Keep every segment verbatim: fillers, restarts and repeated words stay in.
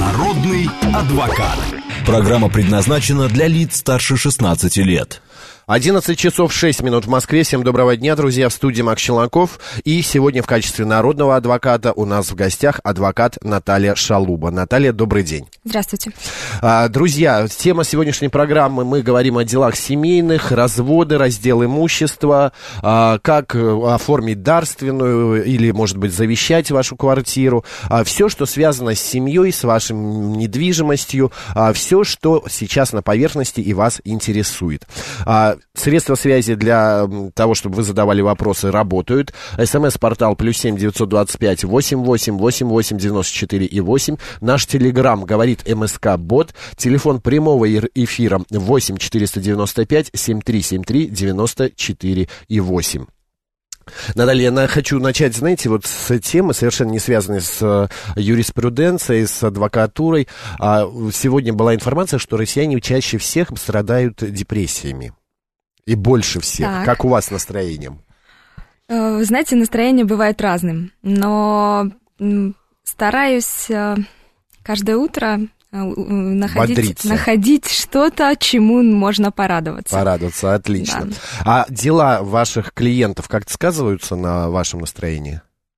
Народный адвокат. Программа предназначена для лиц старше шестнадцати лет. одиннадцать часов шесть минут в Москве. Всем доброго дня, друзья, в студии Макс Челноков. И сегодня в качестве народного адвоката у нас в гостях адвокат Наталья Шалуба. Наталья, добрый день. Здравствуйте. А, друзья, тема сегодняшней программы, мы говорим о делах семейных, разводы, раздел имущества, а, как оформить дарственную или, может быть, завещать вашу квартиру. А, все, что связано с семьей, с вашей недвижимостью, а, все, что сейчас на поверхности и вас интересует. А, средства связи для того, чтобы вы задавали вопросы, работают. СМС-портал плюс семь девятьсот двадцать пять восемь восемь восемь восемь девяносто четыре и восемь. Наш телеграм говорит МСК-бот. Телефон прямого эфира восемь четыреста девяносто пять семь три семь три девяносто четыре и восемь. Наталья, я хочу начать, знаете, вот с темы, совершенно не связанной с юриспруденцией, с адвокатурой. Сегодня была информация, что россияне чаще всех страдают депрессиями. И больше всех. Так. Как у вас с настроением? Вы знаете, настроение бывает разным, но стараюсь каждое утро находить, находить что-то, чему можно порадоваться. Порадоваться, отлично. Да. А дела ваших клиентов как-то сказываются на вашем настроении?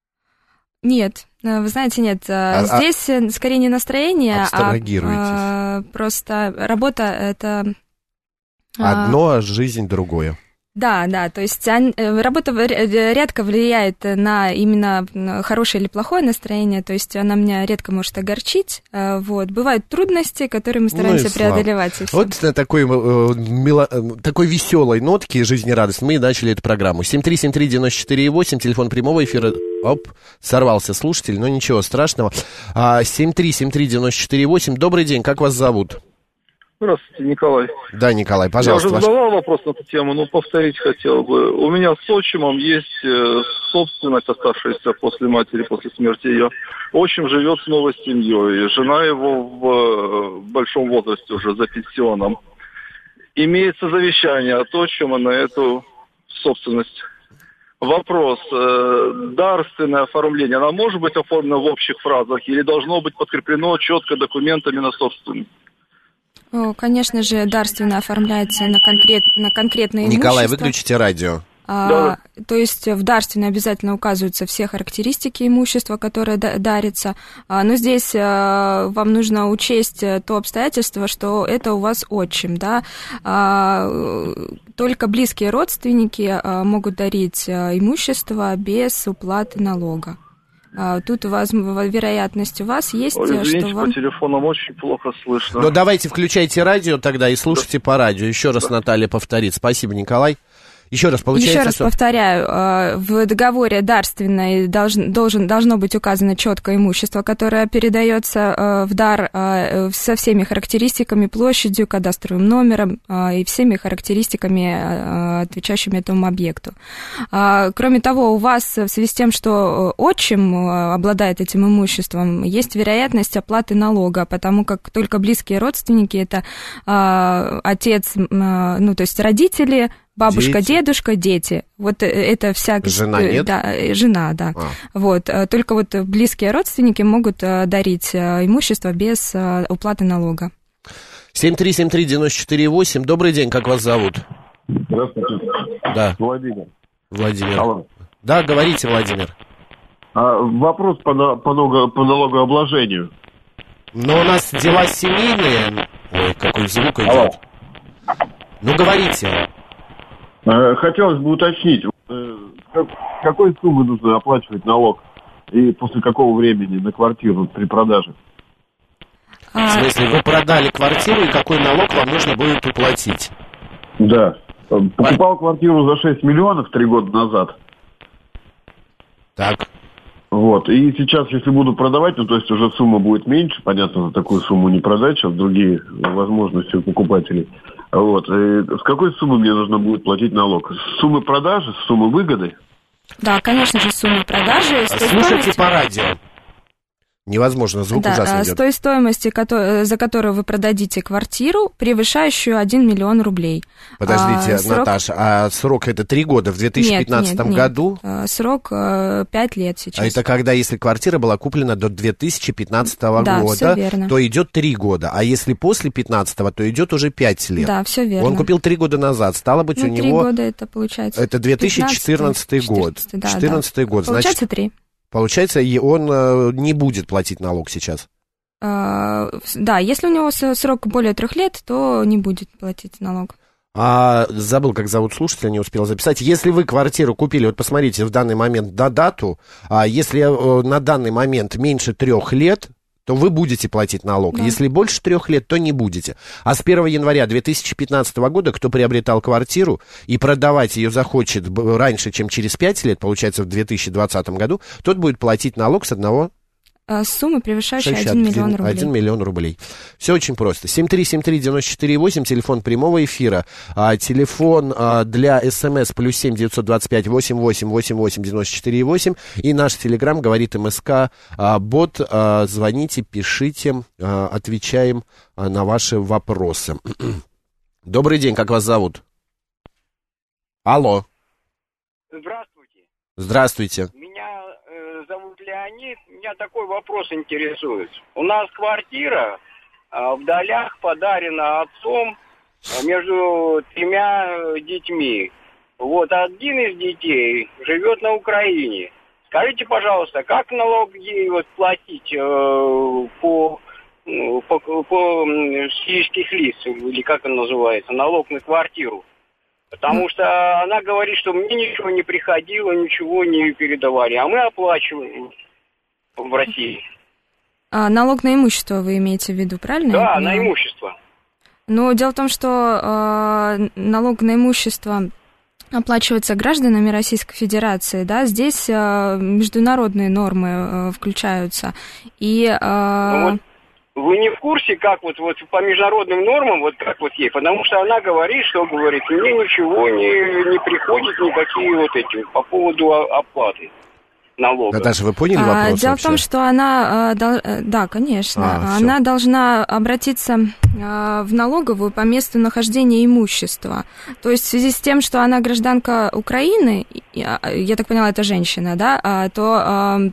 Нет, вы знаете, нет. А, Здесь а... скорее не настроение, а просто работа — это... Одно, а жизнь другое. Да, да, то есть работа редко влияет на именно хорошее или плохое настроение, то есть она меня редко может огорчить, вот. Бывают трудности, которые мы стараемся ну преодолевать. Вот на такой, мило, такой веселой нотке жизнерадостной мы и начали эту программу. семь три семь три девяносто четыре восемь, телефон прямого эфира. Оп, сорвался слушатель, но ничего страшного. семь три семь три девяносто четыре восемь. Добрый день, как вас зовут? Здравствуйте, Николай. Да, Николай, пожалуйста. Я уже задавал ваш... вопрос на эту тему, но повторить хотел бы. У меня с отчимом есть собственность, оставшаяся после матери, после смерти ее. Отчим живет с новой семьей. Жена его в большом возрасте уже, за пенсионом. Имеется завещание от отчима на эту собственность. Вопрос. Дарственное оформление, оно может быть оформлено в общих фразах или должно быть подкреплено четко документами на собственность? Конечно же, дарственно оформляется на, конкрет, на конкретное имущество. Николай, выключите радио. А, да. То есть в дарственно обязательно указываются все характеристики имущества, которое дарится. А, но здесь а, вам нужно учесть то обстоятельство, что это у вас отчим, да. А, только близкие родственники а, могут дарить а, имущество без уплаты налога. Тут у вас, вероятность у вас есть, Ой, извините, что вам... по телефонам очень плохо слышно. Ну, давайте включайте радио тогда и слушайте да. по радио. Еще раз да. Наталья повторит. Спасибо, Николай. Еще раз, получается, Еще раз что... повторяю, в договоре дарственной должен, должен, должно быть указано четкое имущество, которое передается в дар со всеми характеристиками, площадью, кадастровым номером и всеми характеристиками, отвечающими этому объекту. Кроме того, у вас в связи с тем, что отчим обладает этим имуществом, есть вероятность оплаты налога, потому как только близкие родственники, это отец, ну, то есть родители, бабушка, дети. Дедушка, дети. Вот это вся... Жена нет? Да, жена, да. А. Вот. Только вот близкие родственники могут дарить имущество без уплаты налога. семь три семь три девяносто четыре восемь. Добрый день, как вас зовут? Здравствуйте. Да. Владимир. Владимир. Алло. Да, говорите, Владимир. А, вопрос по, по, налого, по налогообложению. Но у нас дела семейные. Ой, какой звук идет. Алло. Ну, говорите. Хотелось бы уточнить, какой суммы нужно оплачивать налог и после какого времени на квартиру при продаже? В смысле, вы продали квартиру и какой налог вам нужно будет уплатить? Да. Покупал квартиру за шесть миллионов три года назад. Так. Вот. И сейчас, если буду продавать, ну, то есть уже сумма будет меньше, понятно, за такую сумму не продать, сейчас другие возможности у покупателей. Вот. И с какой суммы мне нужно будет платить налог? С суммы продажи, с суммы выгоды? Да, конечно же, сумма продажи. Слушайте по радио. Невозможно, звук да, ужасно с идет. той стоимости, за которую вы продадите квартиру, превышающую один миллион рублей. Подождите, а, срок... Наташа, а срок это три года в две тысячи пятнадцатом нет, нет, году? Нет. Срок пять лет сейчас. А это когда, если квартира была куплена до две тысячи пятнадцатого да, года, все верно. то идет три года, а если после пятнадцатого, то идет уже пять лет. Да, все верно. Он купил три года назад, стало быть, ну, у него... три года это получается... Это две тысячи четырнадцатый год. Да, четырнадцатый да. год, получается значит... три. Получается, и он э, не будет платить налог сейчас? А, да, если у него срок более трех лет, то не будет платить налог. А, забыл, как зовут слушателя, не успел записать. Если вы квартиру купили, вот посмотрите в данный момент на дату, а если э, на данный момент меньше трех лет, то вы будете платить налог. Да. Если больше трех лет, то не будете. А с первого января две тысячи пятнадцатого года, кто приобретал квартиру и продавать ее захочет раньше, чем через пять лет, получается, в две тысячи двадцатом году, тот будет платить налог с одного... Сумма, превышающая один миллион рублей. один миллион рублей. Все очень просто. семь три семь три девять четыре восемь, телефон прямого эфира. А, телефон а, для СМС плюс семь девятьсот двадцать пять восемь восемь восемь восемь девяносто четыре восемь. И наш телеграм говорит МСК а, бот. А, звоните, пишите, а, отвечаем а, на ваши вопросы. Добрый день, как вас зовут? Алло. Здравствуйте. Здравствуйте. Меня зовут Леонид, меня такой вопрос интересует. У нас квартира а, в Долях подарена отцом а, между тремя детьми. Вот один из детей живет на Украине. Скажите, пожалуйста, как налог ей вот платить э, по, по, по физических лиц, или как он называется, налог на квартиру? Потому что она говорит, что мне ничего не приходило, ничего не передавали, а мы оплачиваем в России. А, налог на имущество вы имеете в виду, правильно? Да, на имущество. Но дело в том, что э, налог на имущество оплачивается гражданами Российской Федерации, да, здесь э, международные нормы э, включаются. И... Э, ну, вот вы не в курсе, как вот, вот по международным нормам, вот как вот ей? Потому что она говорит, что говорит, мне ничего не, не приходит, никакие вот эти, по поводу оплаты налога. Наташа, вы поняли вопрос а, Дело вообще? в том, что она, да, конечно, а, она должна обратиться в налоговую по месту нахождения имущества. То есть в связи с тем, что она гражданка Украины, я так поняла, это женщина, да, то...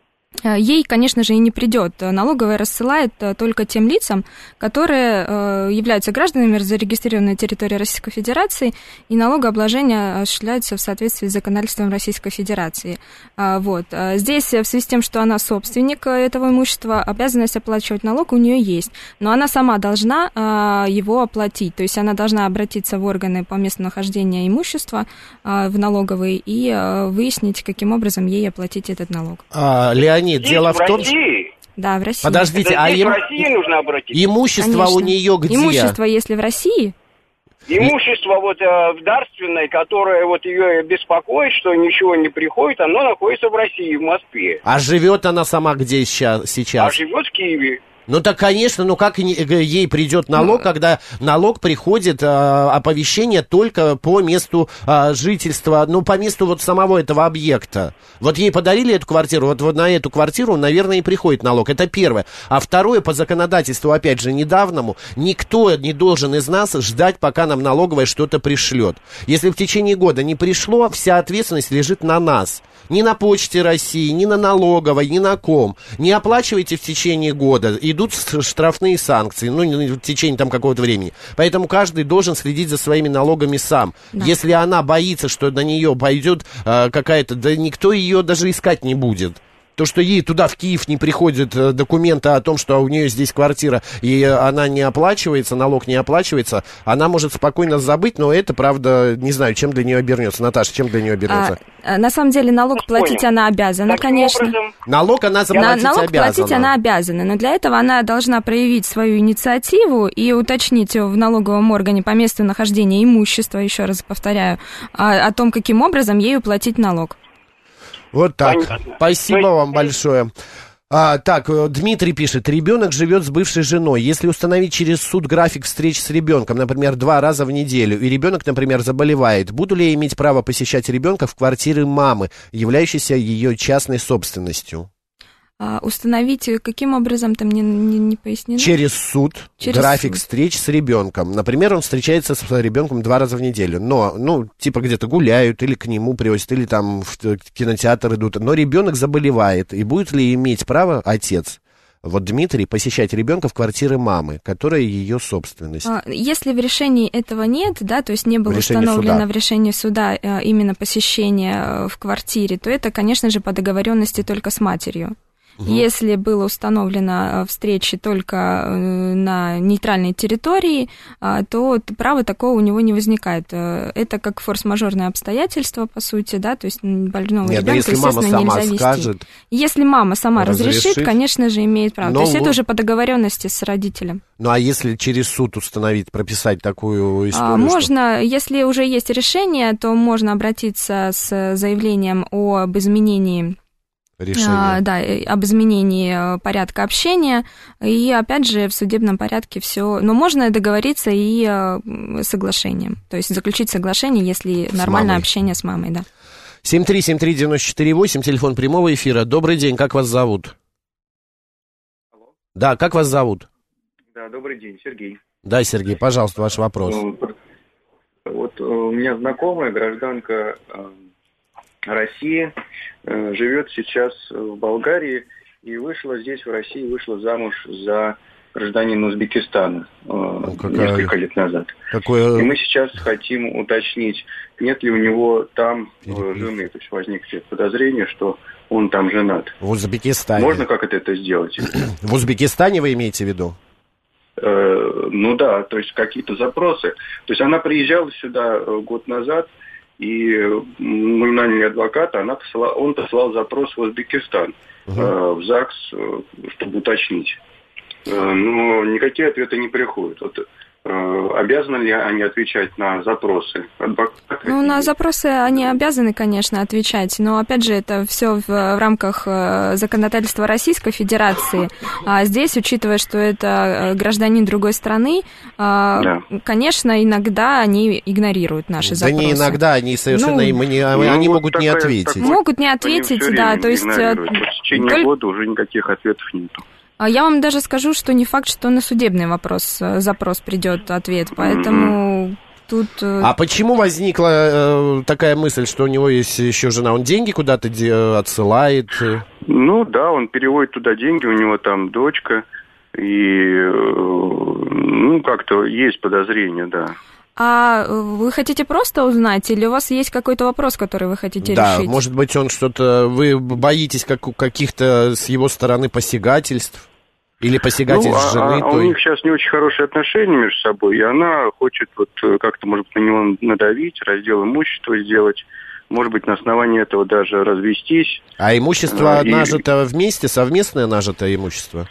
Ей, конечно же, и не придет. Налоговая рассылает только тем лицам, которые являются гражданами, зарегистрированными на территории Российской Федерации, и налогообложение осуществляется в соответствии с законодательством Российской Федерации. Вот. Здесь, в связи с тем, что она собственник этого имущества, обязанность оплачивать налог у нее есть, но она сама должна его оплатить, то есть она должна обратиться в органы по месту нахождения имущества в налоговые и выяснить, каким образом ей оплатить этот налог. А, Леонид, Здесь, дело в, в том, России? Да, в России. Подождите, Это а здесь им... в России нужно обратиться? имущество Конечно. у нее где? Имущество, если в России... Имущество вот э, в дарственной, которое вот ее беспокоит, что ничего не приходит, оно находится в России, в Москве. А живет она сама где сейчас? А живет в Киеве. Ну так, конечно, ну как ей придет налог, когда налог приходит, а, оповещение только по месту а, жительства, ну по месту вот самого этого объекта. Вот ей подарили эту квартиру, вот, вот на эту квартиру, наверное, и приходит налог. Это первое. А второе, по законодательству, опять же, недавнему, никто не должен из нас ждать, пока нам налоговая что-то пришлет. Если в течение года не пришло, вся ответственность лежит на нас. Ни на Почте России, ни на налоговой, ни на ком. Не оплачивайте в течение года, идут штрафные санкции, ну, в течение там какого-то времени. Поэтому каждый должен следить за своими налогами сам. Да. Если она боится, что на нее пойдет э, какая-то, да никто ее даже искать не будет. То, что ей туда, в Киев, не приходят документы о том, что у нее здесь квартира, и она не оплачивается, налог не оплачивается, она может спокойно забыть, но это, правда, не знаю, чем для нее обернется. Наташа, чем для нее обернется? А, на самом деле налог платить Понял. она обязана, Таким конечно. образом, налог она заплатить налог обязана. платить она обязана, но для этого она должна проявить свою инициативу и уточнить в налоговом органе по месту нахождения имущества, еще раз повторяю, о, о том, каким образом ею платить налог. Вот так. Понятно. Спасибо То есть... вам большое. А, так, Дмитрий пишет, ребенок живет с бывшей женой. Если установить через суд график встреч с ребенком, например, два раза в неделю, и ребенок, например, заболевает, буду ли я иметь право посещать ребенка в квартире мамы, являющейся ее частной собственностью? Установить каким образом, там не, не, не пояснено? Через суд, Через график суд. встреч с ребенком. Например, он встречается с ребенком два раза в неделю, но, ну, типа где-то гуляют, или к нему привозят, или там в кинотеатр идут. Но ребенок заболевает, и будет ли иметь право отец, вот Дмитрий, посещать ребенка в квартире мамы, которая ее собственность? Если в решении этого нет, да, то есть не было установлено суда. в решении суда именно посещение в квартире, то это, конечно же, по договоренности только с матерью. Угу. Если было установлено встречи только на нейтральной территории, то права такого у него не возникает. Это как форс-мажорное обстоятельство, по сути, да, то есть больного Нет, ребенка, естественно, нельзя вести. Скажет, если мама сама разрешит, разрешит, конечно же, имеет право. Но то есть вот... это уже по договоренности с родителем. Ну, а если через суд установить, прописать такую историю? А, можно, что... если уже есть решение, то можно обратиться с заявлением об изменении решение. А, да, об изменении порядка общения, и опять же в судебном порядке все, но можно договориться и соглашением, то есть заключить соглашение, если с нормальное мамой. Общение с мамой, да. семь три семь три девять четыре восемь, телефон прямого эфира. Добрый день, как вас зовут? Алло. Да, как вас зовут? Да, добрый день, Сергей. Да, Сергей, пожалуйста, ваш вопрос. Вот у меня знакомая, гражданка России, живет сейчас в Болгарии и вышла здесь, в России, вышла замуж за гражданина Узбекистана ну, какая... несколько лет назад. Какое... И мы сейчас хотим уточнить, нет ли у него там жены. То есть возникли подозрения, что он там женат. В Узбекистане. Можно как-то это сделать? В Узбекистане вы имеете в виду? Э, ну да, то есть какие-то запросы. То есть она приезжала сюда год назад, и мы наняли адвоката, она посылала, он посылал запрос в Узбекистан, угу. э, в ЗАГС, э, чтобы уточнить. Э, но никакие ответы не приходят. Вот, э, обязаны ли они отвечать на запросы адвоката? Ну, на запросы они обязаны, конечно, отвечать, но, опять же, это все в, в рамках законодательства Российской Федерации. А здесь, учитывая, что это гражданин другой страны, да. конечно, иногда они игнорируют наши да запросы. Да не иногда, они совершенно ну, не, ну, они вот могут такая, не ответить. такой, могут не ответить, да, то есть... В течение только... года уже никаких ответов нету. Я вам даже скажу, что не факт, что на судебный вопрос, запрос придет ответ, поэтому mm-hmm. тут... А почему возникла э, такая мысль, что у него есть еще жена? Он деньги куда-то де- отсылает? Ну да, он переводит туда деньги, у него там дочка, и э, ну как-то есть подозрения, да. А вы хотите просто узнать, или у вас есть какой-то вопрос, который вы хотите да, решить? Да, может быть, он что-то... Вы боитесь как, каких-то с его стороны посягательств? Или посягательств ну, жены? А, а той... у них сейчас не очень хорошие отношения между собой, и она хочет вот как-то, может быть, на него надавить, раздел имущества сделать. Может быть, на основании этого даже развестись. А имущество и... нажито вместе, совместное нажитое имущество?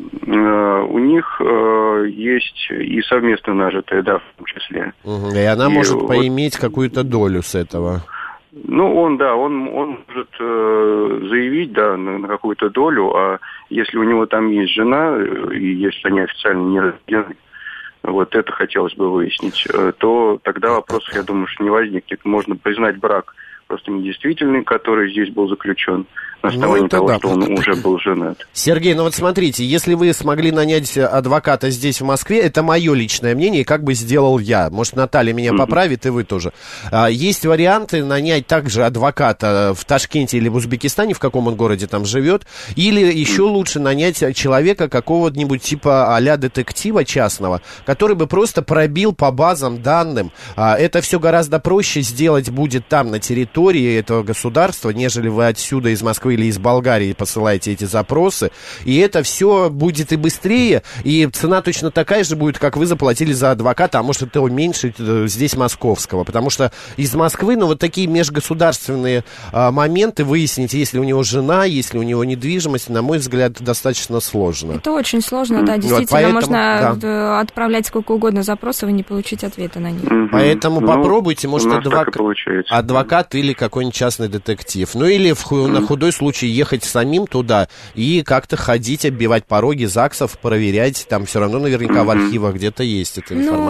У них э, есть и совместно нажитое, да, в том числе. Угу. И она и может вот... поиметь какую-то долю с этого. Ну, он, да, он, он может э, заявить, да, на, на какую-то долю, а если у него там есть жена, и если они официально не разведены, вот это хотелось бы выяснить, то тогда вопросов, я думаю, что не возникнет. Можно признать брак просто недействительный, который здесь был заключен, на основании ну, того, да. что он уже был женат. Сергей, ну вот смотрите, если вы смогли нанять адвоката здесь, в Москве, это мое личное мнение, как бы сделал я. Может, Наталья меня mm-hmm. поправит, и вы тоже. Есть варианты нанять также адвоката в Ташкенте или в Узбекистане, в каком он городе там живет, или еще mm-hmm. лучше нанять человека какого-нибудь типа а-ля детектива частного, который бы просто пробил по базам данным. Это все гораздо проще сделать будет там, на территории этого государства, нежели вы отсюда из Москвы или из Болгарии посылаете эти запросы, и это все будет и быстрее, и цена точно такая же будет, как вы заплатили за адвоката, а может это уменьшить здесь московского, потому что из Москвы, ну, вот такие межгосударственные а, моменты выяснить, если у него жена, если у него недвижимость, на мой взгляд, достаточно сложно. Это очень сложно, да, действительно, вот поэтому, можно да. отправлять сколько угодно запросов и не получить ответа на них. Mm-hmm. Поэтому ну, попробуйте, может, адвок... и адвокат или какой-нибудь частный детектив, ну, или в, mm-hmm. на худой случай ехать самим туда и как-то ходить, оббивать пороги ЗАГСов, проверять. Там все равно наверняка mm-hmm. в архивах где-то есть эта информация.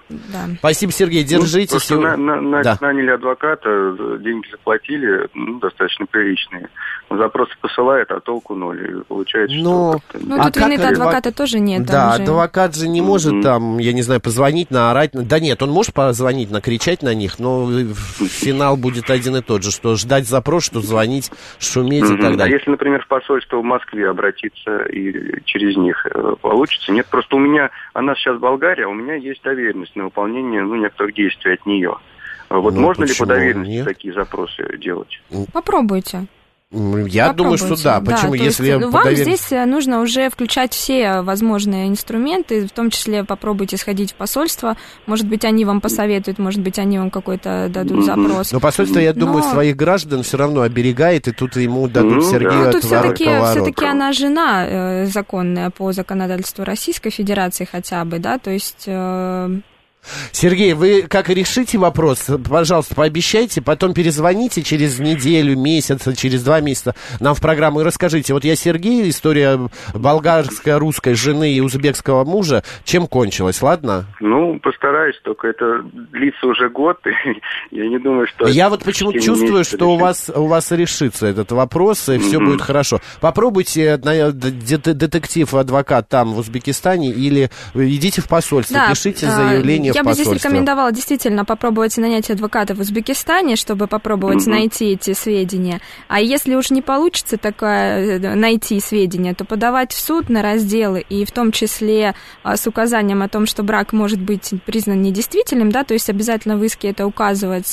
Да. Спасибо, Сергей, держитесь. Ну, на, на, на, да. Наняли адвоката, деньги заплатили, ну, достаточно приличные. Запросы посылает, а толку ноль. И получается, Но... что... Ну, а тут вины адвок... адвоката тоже нет. Да, же... адвокат же не может mm-hmm. там, я не знаю, позвонить, наорать. Да нет, он может позвонить, накричать на них, но финал будет один и тот же, что ждать запрос, что звонить, шуметь mm-hmm. и так далее. А если, например, в посольство в Москве обратиться и через них получится? Нет, просто у меня, она сейчас Болгария, а у меня есть доверенность на выполнение, ну, некоторых действий от нее. Вот ну, можно ли по доверенности нет? такие запросы делать? Попробуйте. Я думаю, что да. Почему, да, если есть, вам доверен... здесь нужно уже включать все возможные инструменты, в том числе попробуйте сходить в посольство. Может быть, они вам посоветуют, может быть, они вам какой-то дадут запрос. Но посольство, я думаю, Но... своих граждан все равно оберегает, и тут ему дадут ну, Сергею да. отворот. Тут все-таки, все-таки она жена э, законная по законодательству Российской Федерации хотя бы, да, то есть... Э... Сергей, вы как решите вопрос, пожалуйста, пообещайте, потом перезвоните через неделю, месяц, через два месяца нам в программу и расскажите. Вот я Сергей, история болгарско-русской жены и узбекского мужа, чем кончилась, ладно? Ну, постараюсь, только это длится уже год, и я не думаю, что... Я вот почему-то чувствую, что у вас, у вас решится этот вопрос, и mm-hmm. все будет хорошо. Попробуйте детектив, адвокат там, в Узбекистане, или идите в посольство, да, пишите заявление я бы здесь рекомендовала действительно попробовать нанять адвоката в Узбекистане, чтобы попробовать mm-hmm. найти эти сведения. А если уж не получится такое, найти сведения, то подавать в суд на разделы, и в том числе с указанием о том, что брак может быть признан недействительным, да, то есть обязательно в иске это указывать,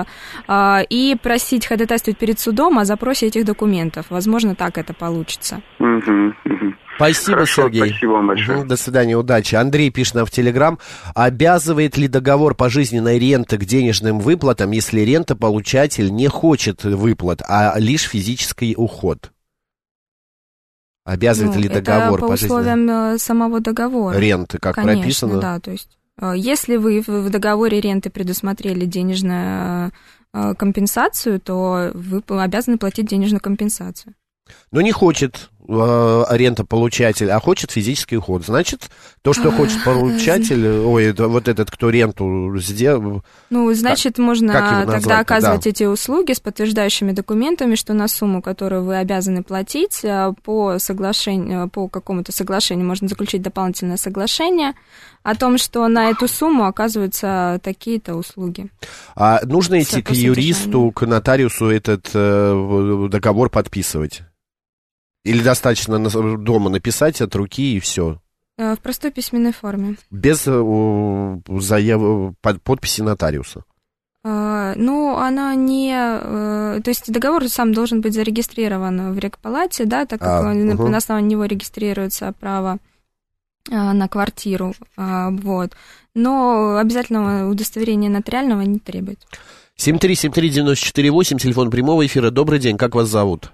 и просить ходатайствовать перед судом о запросе этих документов. Возможно, так это получится. Mm-hmm. Mm-hmm. Спасибо, Хорошо, Сергей. Спасибо вам большое. До свидания, удачи. Андрей пишет нам в Телеграм. Обязывает ли договор пожизненной ренты к денежным выплатам, если рентополучатель не хочет выплат, а лишь физический уход? Обязывает ну, ли договор по пожизненной... условиям самого договора. Ренты, как Конечно, прописано? Да, то есть если вы в договоре ренты предусмотрели денежную компенсацию, то вы обязаны платить денежную компенсацию. Но не хочет э, рентополучатель, а хочет физический уход. Значит, то, что хочет получатель, ой, это, вот этот, кто ренту сделал... Ну, значит, как, можно как тогда оказывать да. эти услуги с подтверждающими документами, что на сумму, которую вы обязаны платить, по соглашению, по какому-то соглашению можно заключить дополнительное соглашение о том, что на эту сумму оказываются такие-то услуги. А нужно идти к юристу, к нотариусу этот э, договор подписывать? Или достаточно дома написать от руки и все? В простой письменной форме. Без э, заяв... под, подписи нотариуса? А, ну, она не... Э, то есть договор сам должен быть зарегистрирован в рекпалате, да, так как а, на, угу. на основании него регистрируется право а, на квартиру, а, вот. Но обязательного удостоверения нотариального не требует. семь три семь три девять четыре восемь, телефон прямого эфира. Добрый день, как вас зовут?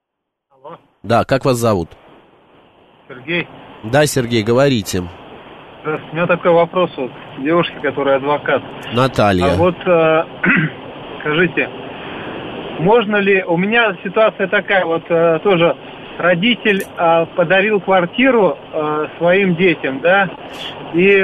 Да, как вас зовут? Сергей. Да, Сергей, говорите. У меня такой вопрос вот девушке, которая адвокат. Наталья. А вот э, скажите, можно ли... У меня ситуация такая, вот э, тоже родитель э, подарил квартиру э, своим детям, да, и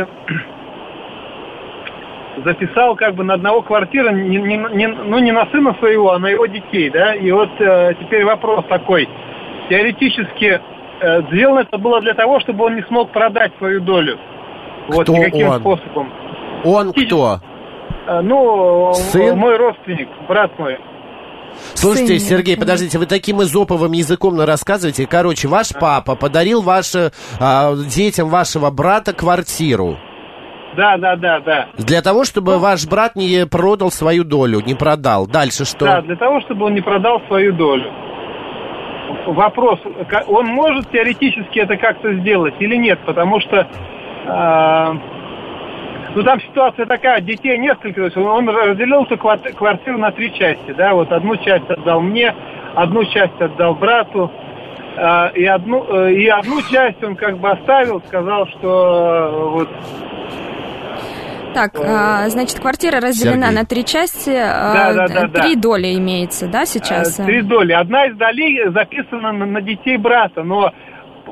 записал как бы на одного квартиру, не, не, не, ну не на сына своего, а на его детей, да, и вот э, теперь вопрос такой. Теоретически э, сделано это было для того, чтобы он не смог продать свою долю. Кто вот никаким он? способом. Он кто? Э, ну, сын? Мой родственник, брат мой. Слушайте, Сын. Сергей, подождите, вы таким эзоповым языком рассказываете. Короче, ваш папа подарил ваше, а, детям вашего брата квартиру. Да, да, да, да. Для того, чтобы ну, ваш брат не продал свою долю, не продал. Дальше что? Да, для того, чтобы он не продал свою долю. Вопрос, он может теоретически это как-то сделать или нет, потому что э, ну там ситуация такая, детей несколько, то есть он разделил эту квартиру на три части, да, вот одну часть отдал мне, одну часть отдал брату, э, и одну э, и одну часть он как бы оставил, сказал, что э, вот. Так, а, значит, квартира разделена Сергей. на три части, да, да, да, три да. доли имеется, да, сейчас? Три доли. Одна из долей записана на, на детей брата, но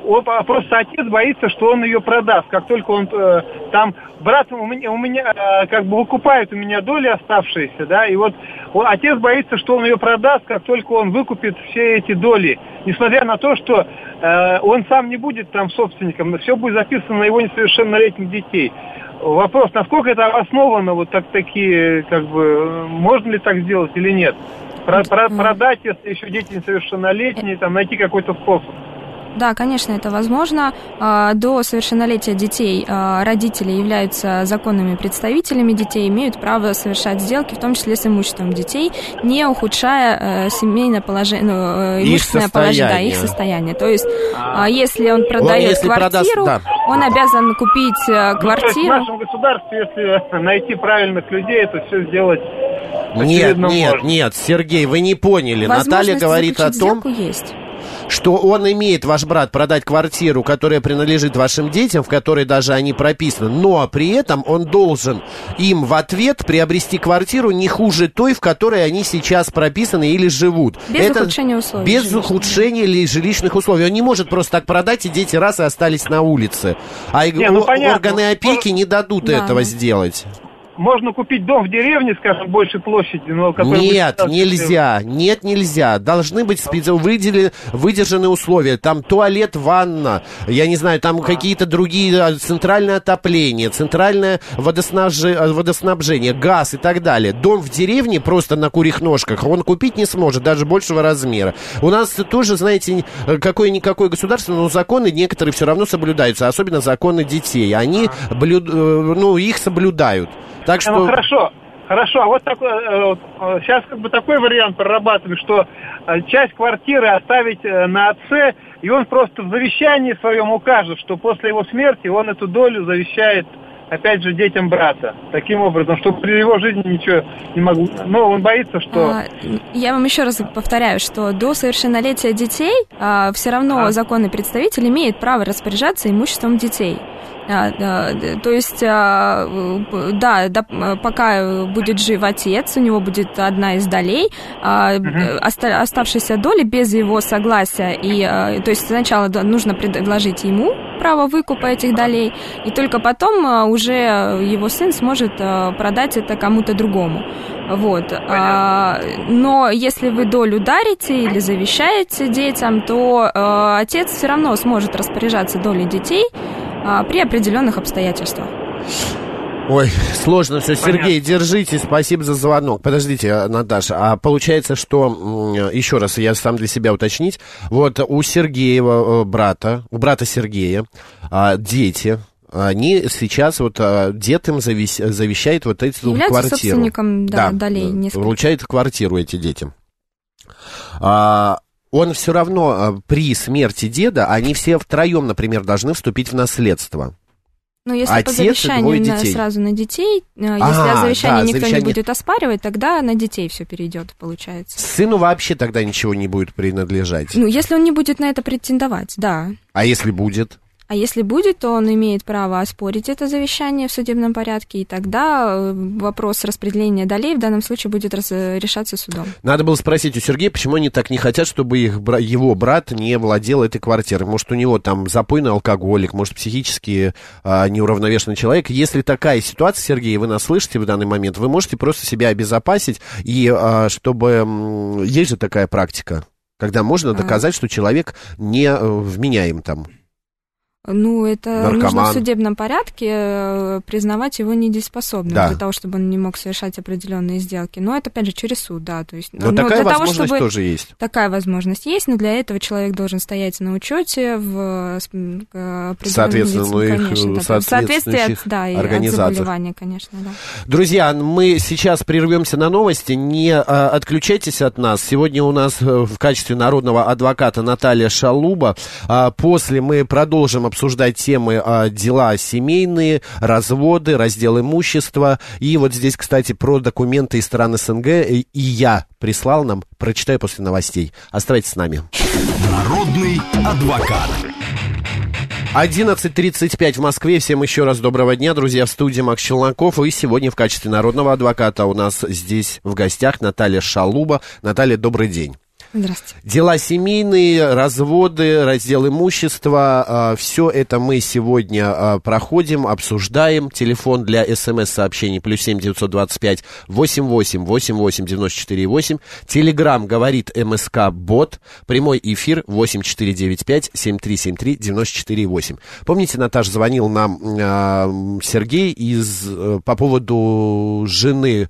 он, просто отец боится, что он ее продаст. Как только он э, там, брат у меня, у меня э, как бы выкупает у меня доли оставшиеся, да, и вот он, отец боится, что он ее продаст, как только он выкупит все эти доли. Несмотря на то, что э, он сам не будет там собственником, все будет записано на его несовершеннолетних детей. Вопрос, насколько это обосновано, вот так, такие, как бы, можно ли так сделать или нет? Про, про, продать, если еще дети несовершеннолетние, там, найти какой-то способ. Да, конечно, это возможно. До совершеннолетия детей родители являются законными представителями детей, имеют право совершать сделки, в том числе с имуществом детей, не ухудшая семейное положение, ну, имущественное положение, да, их состояние. То есть, а. если он продает он, квартиру, продаст, да. он обязан купить квартиру. Ну, то есть в нашем государстве, если найти правильных людей, то все сделать. Нет, нет, можно. нет, Сергей, вы не поняли. Наталья говорит о том, есть. что он имеет, ваш брат, продать квартиру, которая принадлежит вашим детям, в которой даже они прописаны, но при этом он должен им в ответ приобрести квартиру не хуже той, в которой они сейчас прописаны или живут. Без Это ухудшения условий. Без ухудшения или жилищных условий. Он не может просто так продать, и дети раз и остались на улице. А не, ну, органы опеки не дадут да. этого сделать. Можно купить дом в деревне, скажем, большей площади, но который... Нет, будет... нельзя, нет, нельзя. Должны быть специ... выделены, выдержаны условия. Там туалет, ванна, я не знаю, там а. какие-то другие, центральное отопление, центральное водоснабж... водоснабжение, газ и так далее. Дом в деревне просто на курьих ножках он купить не сможет, даже большего размера. У нас тоже, знаете, какое-никакое государство, но законы некоторые все равно соблюдаются, особенно законы детей. Они, а. блюд... ну, их соблюдают. Так что... Ну, хорошо, хорошо. А вот такой, сейчас как бы такой вариант прорабатываем, что часть квартиры оставить на отце, и он просто в завещании своем укажет, что после его смерти он эту долю завещает, опять же, детям брата. Таким образом, чтобы при его жизни ничего не могло... Но он боится, что... Я вам еще раз повторяю, что до совершеннолетия детей а, все равно а. законный представитель имеет право распоряжаться имуществом детей. А, да, то есть, а, да, да, пока будет жив отец, у него будет одна из долей, а, uh-huh. оста- оставшиеся доли без его согласия, и, а, то есть сначала нужно предложить ему право выкупа этих долей, и только потом а, уже его сын сможет а, продать это кому-то другому. Вот. А, но если вы долю дарите или завещаете детям, то а, отец все равно сможет распоряжаться долей детей при определенных обстоятельствах. Ой, сложно все. Сергей, держите, спасибо за звонок. Подождите, Наташа, а получается, что, еще раз, я сам для себя уточнить, вот у Сергеева брата, у брата Сергея дети, они сейчас, вот, дед им завещ, завещает вот эту является квартиру. Является собственником, да, да, долей несколько. Получает квартиру эти дети. А... Он все равно при смерти деда, они все втроем, например, должны вступить в наследство. Ну, если отец по завещанию на, сразу на детей, если а, завещание да, никто завещание... не будет оспаривать, тогда на детей все перейдет, получается. Сыну вообще тогда ничего не будет принадлежать? Ну, если он не будет на это претендовать, да. А если будет? А если будет, то он имеет право оспорить это завещание в судебном порядке, и тогда вопрос распределения долей в данном случае будет раз, решаться судом. Надо было спросить у Сергея, почему они так не хотят, чтобы их, его брат не владел этой квартирой. Может, у него там запойный алкоголик, может, психически а, неуравновешенный человек. Если такая ситуация, Сергей, вы нас слышите в данный момент, вы можете просто себя обезопасить, и а, чтобы... Есть же такая практика, когда можно доказать, а. что человек не вменяем там. Ну, это наркоман. Нужно в судебном порядке признавать его недееспособным, да. для того, чтобы он не мог совершать определенные сделки. Но это, опять же, через суд, да. То есть, но но такая для возможность того, чтобы... тоже есть. Такая возможность есть, но для этого человек должен стоять на учете в соответственно, ну, их соответствии да, и от заболевания, конечно, да. Друзья, мы сейчас прервемся на новости. Не а, отключайтесь от нас. Сегодня у нас в качестве народного адвоката Наталья Шалуба. А, после мы продолжим обсуждать темы а, дела семейные, разводы, раздел имущества. И вот здесь, кстати, про документы из стран СНГ. И я прислал нам, прочитаю после новостей. Оставайтесь с нами. Народный адвокат. одиннадцать тридцать пять в Москве. Всем еще раз доброго дня, друзья. В студии Макс Челноков. И сегодня в качестве народного адвоката у нас здесь в гостях Наталья Шалуба. Наталья, добрый день. Здравствуйте. Дела семейные, разводы, раздел имущества, все это мы сегодня проходим, обсуждаем. Телефон для смс-сообщений плюс семь девятьсот двадцать пять восемь восемь восемь восемь девяносто четыре восемь. Телеграм говорит МСК Бот. Прямой эфир восемь четыре девять пять семь три семь три девяносто четыре восемь. Помните, Наташа, звонил нам э, Сергей из, э, по поводу жены.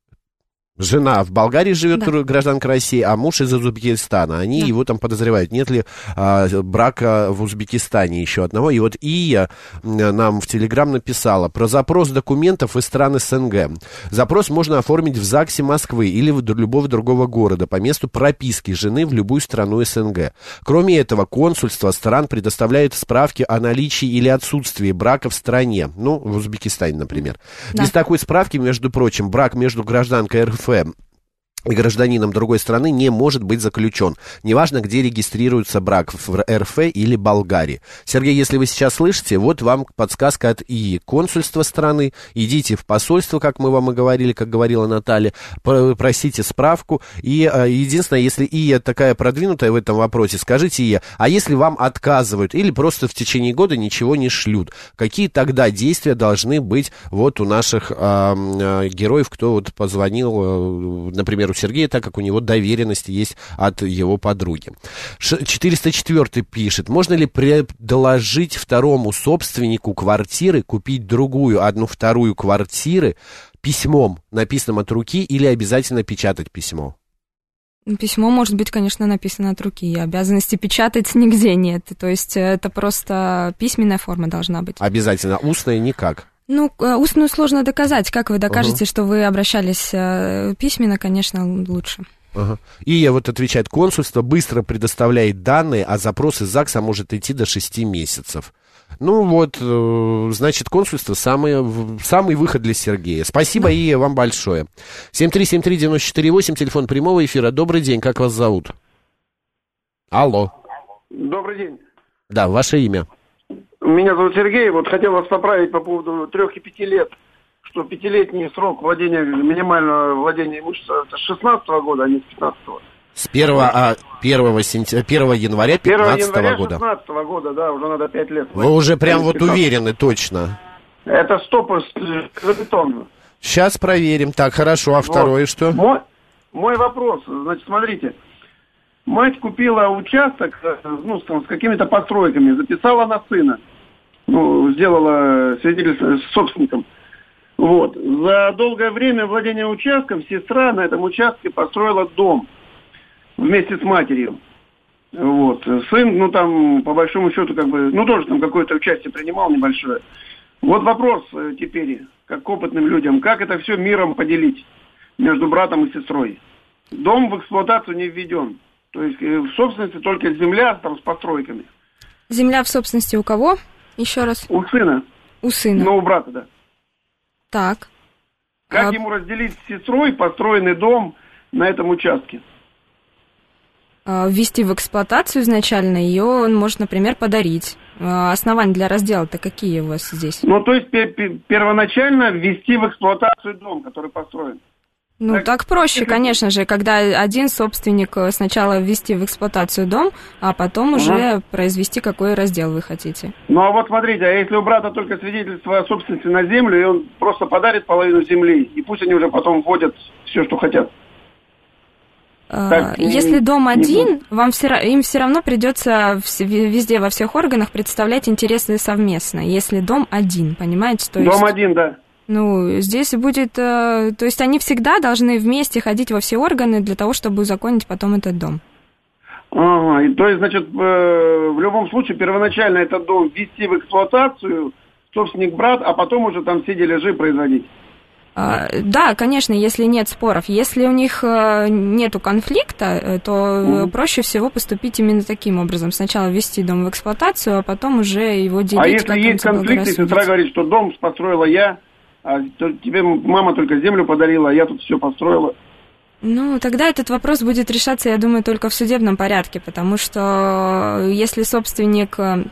Жена в Болгарии живет, да. Гражданка России, а муж из Узбекистана. Они да. его там подозревают, нет ли а, брака в Узбекистане еще одного. И вот Ия нам в Телеграм написала про запрос документов из стран СНГ. Запрос можно оформить в ЗАГСе Москвы или в любого другого города по месту прописки жены в любую страну СНГ. Кроме этого, консульство стран предоставляет справки о наличии или отсутствии брака в стране. Ну, в Узбекистане, например. Да. Без такой справки, между прочим, брак между гражданкой РФ и гражданином другой страны не может быть заключен. Неважно, где регистрируется брак, в РФ или Болгарии. Сергей, если вы сейчас слышите, вот вам подсказка от ИИ. Консульство страны, идите в посольство, как мы вам и говорили, как говорила Наталья, просите справку. И единственное, если ИИ такая продвинутая в этом вопросе, скажите ИИ, а если вам отказывают или просто в течение года ничего не шлют, какие тогда действия должны быть вот у наших э, героев, кто вот позвонил, например, Сергея, так как у него доверенность есть от его подруги. четыреста четыре пишет, можно ли предложить второму собственнику квартиры купить другую, одну вторую квартиры письмом, написанным от руки, или обязательно печатать письмо? Письмо может быть, конечно, написано от руки, обязанности печатать нигде нет, то есть это просто письменная форма должна быть. Обязательно, устная никак? Ну, устную сложно доказать. Как вы докажете, uh-huh. что вы обращались письменно, конечно, лучше. Uh-huh. И вот отвечает, консульство быстро предоставляет данные, а запрос из ЗАГСа может идти до шести месяцев. Ну вот, значит, консульство самый, самый выход для Сергея. Спасибо, и вам большое. семь три семь три девяносто четыре восемь, телефон прямого эфира. Добрый день, как вас зовут? Алло. Добрый день. Да, ваше имя. Меня зовут Сергей. Вот хотел вас поправить по поводу трех и пяти лет, что пятилетний срок владения, минимального владения имущества, это с шестнадцатого года, а не с пятнадцатого. С первого, а, первого, сентя... первого января пятнадцатого года. шестнадцатого года, да, уже надо пять лет. Вы уже прям вот уверены точно? Это стопор железобетонно. Сейчас проверим. Так, хорошо, а второе вот. Что? Мой, мой вопрос, значит, смотрите. Мать купила участок, ну, с какими-то постройками, записала на сына. Ну, сделала свидетельство с собственником. Вот. За долгое время владения участком сестра на этом участке построила дом вместе с матерью. Вот. Сын, ну, там, по большому счету, как бы, ну, тоже там какое-то участие принимал небольшое. Вот вопрос теперь, как к опытным людям, как это все миром поделить между братом и сестрой? Дом в эксплуатацию не введен. То есть в собственности только земля там с постройками. Земля в собственности у кого? Еще раз. У сына. У сына. Ну, у брата, да. Так. Как а... ему разделить с сестрой построенный дом на этом участке? А, ввести в эксплуатацию изначально ее он может, например, подарить. А, основания для раздела-то какие у вас здесь? Ну, то есть первоначально ввести в эксплуатацию дом, который построен. Ну, так, так проще, конечно же, когда один собственник сначала ввести в эксплуатацию дом, а потом угу. уже произвести, какой раздел вы хотите. Ну, а вот смотрите, а если у брата только свидетельство о собственности на землю, и он просто подарит половину земли, и пусть они уже потом вводят все, что хотят. Так, если дом один, вам все, им все равно придется везде, во всех органах представлять интересы совместно, если дом один, понимаете? То дом есть... один, да. Ну, здесь будет... То есть они всегда должны вместе ходить во все органы для того, чтобы узаконить потом этот дом. Ага, и то есть, значит, в любом случае первоначально этот дом ввести в эксплуатацию, собственник брат, а потом уже там все дележи производить. А, да, конечно, если нет споров. Если у них нету конфликта, то mm-hmm. проще всего поступить именно таким образом. Сначала ввести дом в эксплуатацию, а потом уже его делить. А если есть конфликт, и сестра говорит, что дом построила я, а тебе мама только землю подарила, а я тут все построила. Ну, тогда этот вопрос будет решаться, я думаю, только в судебном порядке, потому что если собственник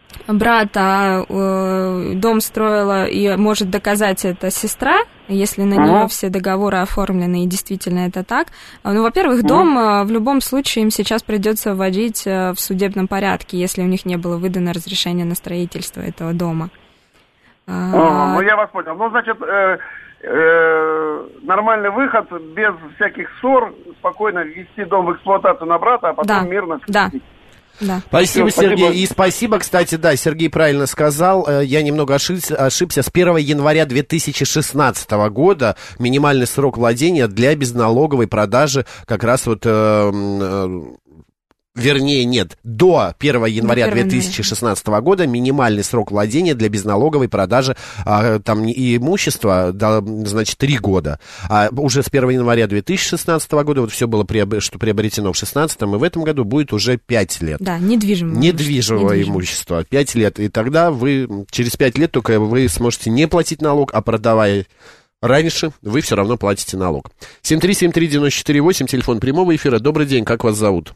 брат, а э, дом строила и может доказать это сестра, если на нее ага. все договоры оформлены, и действительно это так. Ну, во-первых, ага. дом э, в любом случае им сейчас придется вводить э, в судебном порядке, если у них не было выдано разрешение на строительство этого дома. А, ну, я вас понял. Ну, значит, э, э, нормальный выход, без всяких ссор, спокойно ввести дом в эксплуатацию на брата, а потом да. мирно... Да. Да. Спасибо, Все, Сергей. спасибо. И спасибо, кстати, да, Сергей правильно сказал. Я немного ошибся. ошибся. С первого января две тысячи шестнадцатого года минимальный срок владения для безналоговой продажи как раз вот... Э, э, Вернее, нет, до первого января две тысячи шестнадцатого года минимальный срок владения для безналоговой продажи а, там, и имущества, да, значит, три года. А уже с первого января две тысячи шестнадцатого года, вот все было, приоб... что приобретено в шестнадцатом, и в этом году будет уже пять лет. Да, недвижимое, недвижимое недвижимое имущество. пять лет. И тогда вы, через пять лет только вы сможете не платить налог, а продавая раньше, вы все равно платите налог. семь три семь три девять четыре восемь, телефон прямого эфира. Добрый день, как вас зовут?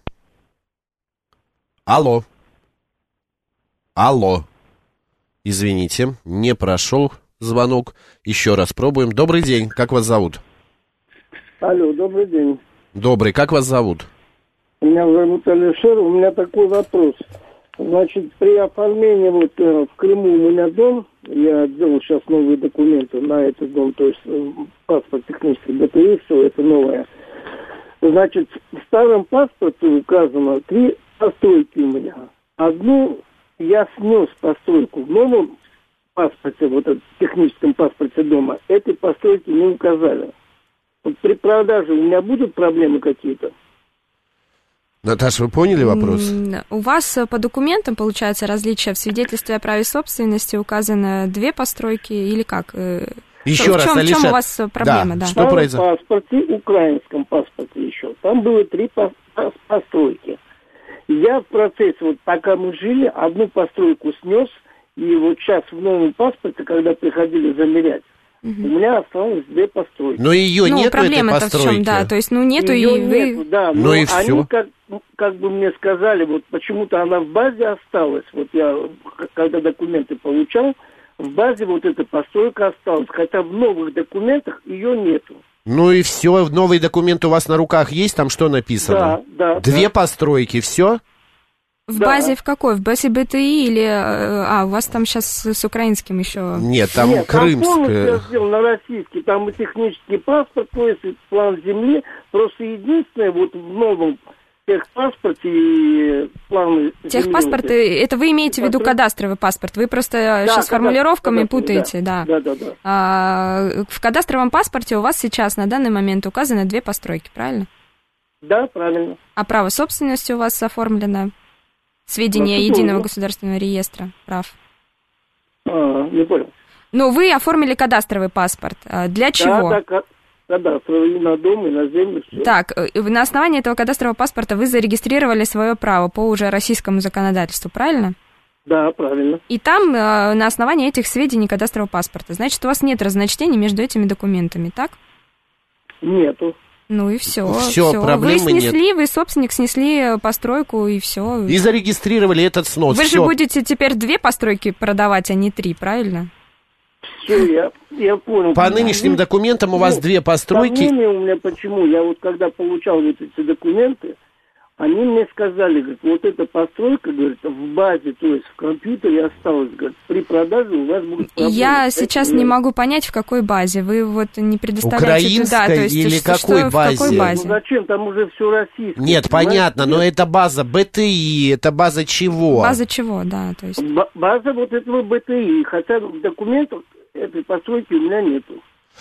Алло. Алло. Извините, не прошел звонок. Еще раз пробуем. Добрый день, как вас зовут? Алло, добрый день. Добрый, как вас зовут? Меня зовут Алишер, у меня такой вопрос. Значит, при оформлении вот э, в Крыму у меня дом, я делал сейчас новые документы на этот дом, то есть э, паспорт технический, БТИ, все это новое. Значит, в старом паспорте указано три постройки у меня. Одну я снес постройку. В новом паспорте, вот в техническом паспорте дома, эти постройки не указали. Вот при продаже у меня будут проблемы какие-то? Наташа, вы поняли вопрос? У вас по документам, получается, различия в свидетельстве о праве собственности указаны две постройки или как? Еще в раз, чем, Алиша. В чем у вас проблема? Да. Да. Что произошло? В паспорте, украинском паспорте еще. Там было три постройки. Я в процессе, вот пока мы жили, одну постройку снес, и вот сейчас в новом паспорте, когда приходили замерять, угу. у меня осталось две постройки. Но ее ну, нету, проблема-то этой постройки. в чем, да, то есть, ну, нету, ее и вы... Нету, да, ну но и они все. Как, как бы мне сказали, вот почему-то она в базе осталась, вот я, когда документы получал, в базе вот эта постройка осталась, хотя в новых документах ее нету. Ну и все, новый документ у вас на руках есть, там что написано? Да, да. Две да. постройки, все? В да. базе в какой? В базе БТИ или... А, у вас там сейчас с, с украинским еще... Нет, там Нет, крымское. Там полностью я сделал на российский, там и технический паспорт, то есть план земли. Просто единственное, вот в новом техпаспорте и план земли... Техпаспорт, вот это вы имеете в виду кадастровый паспорт? Вы просто да, сейчас формулировками путаете, да. Да, да, да. А, в кадастровом паспорте у вас сейчас на данный момент указаны две постройки, правильно? Да, правильно. А право собственности у вас оформлено? Сведения ну, единого ну, государственного реестра прав. А, не понял. Ну, вы оформили кадастровый паспорт. Для чего? Да, да, кадастровый, и на дом, и на землю. Все. Так, на основании этого кадастрового паспорта вы зарегистрировали свое право по уже российскому законодательству, правильно? Да, правильно. И там на основании этих сведений кадастрового паспорта. Значит, у вас нет разночтений между этими документами, так? Нету. Ну и все. Все, все. Вы снесли, нет. Вы, собственник, снесли постройку, и все. И зарегистрировали этот снос. Вы все. же будете теперь две постройки продавать, а не три, правильно? Все, я, я понял. По нынешним документам у вас ну, две постройки. У меня почему? Я вот когда получал вот эти документы, они мне сказали, говорят, вот эта постройка, говорит, в базе, то есть в компьютере осталась, говорит, при продаже у вас будут проблемы. Я сейчас не могу понять, в какой базе. Вы вот не предоставляете... Украинской да, то есть, или что, какой, что, базе? В какой базе? Ну зачем? Там уже все российское. Нет, понятно, но это база БТИ, это база чего? База чего, да, то есть... Б- база вот этого БТИ, хотя в документах этой постройки у меня нету.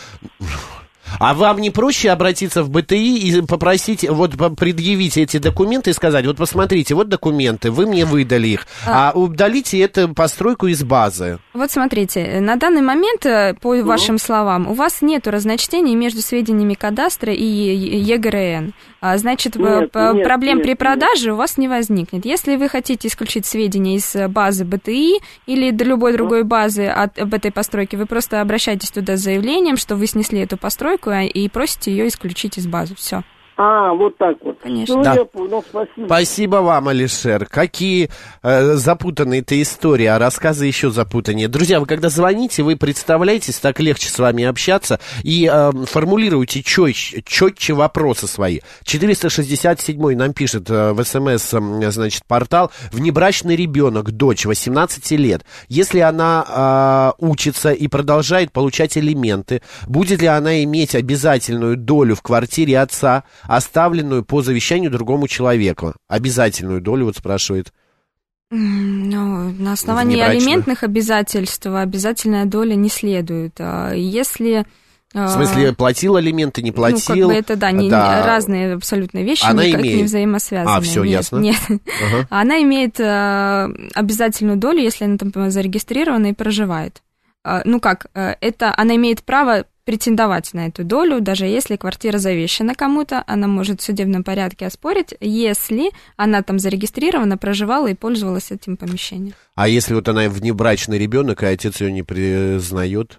А вам не проще обратиться в БТИ и попросить, вот предъявить эти документы и сказать, вот посмотрите, вот документы, вы мне выдали их, а, а удалите эту постройку из базы? Вот смотрите, на данный момент, по ну. вашим словам, у вас нет разночтений между сведениями кадастра и ЕГРН. Значит, нет, нет, проблем нет, при продаже нет. у вас не возникнет. Если вы хотите исключить сведения из базы БТИ или любой другой базы от, об этой постройке, вы просто обращаетесь туда с заявлением, что вы снесли эту постройку и просите ее исключить из базы. Все. А, вот так вот. Конечно. Ну, Да. я понял, спасибо. Спасибо вам, Алишер. Какие э, запутанные-то истории, а рассказы еще запутаннее. Друзья, вы когда звоните, вы представляетесь, так легче с вами общаться, и э, формулируйте четче, четче вопросы свои. четыреста шестьдесят седьмой нам пишет э, в СМС, э, значит, портал: внебрачный ребенок, дочь, восемнадцати лет. Если она э, учится и продолжает получать алименты, будет ли она иметь обязательную долю в квартире отца, оставленную по завещанию другому человеку? Обязательную долю, вот спрашивает. Ну, на основании Внебрачного. алиментных обязательств обязательная доля не следует. А Если... В смысле, платил алименты, не платил? Ну, как бы это, да, не, Да. разные абсолютно вещи, Она никак имеет. не взаимосвязаны. А, всё, нет, ясно. Нет, Ага. она имеет э, обязательную долю, если она там зарегистрирована и проживает. Э, ну как, э, это она имеет право претендовать на эту долю, даже если квартира завещана кому-то, она может в судебном порядке оспорить, если она там зарегистрирована, проживала и пользовалась этим помещением. А если вот она внебрачный ребенок, и отец ее не признает?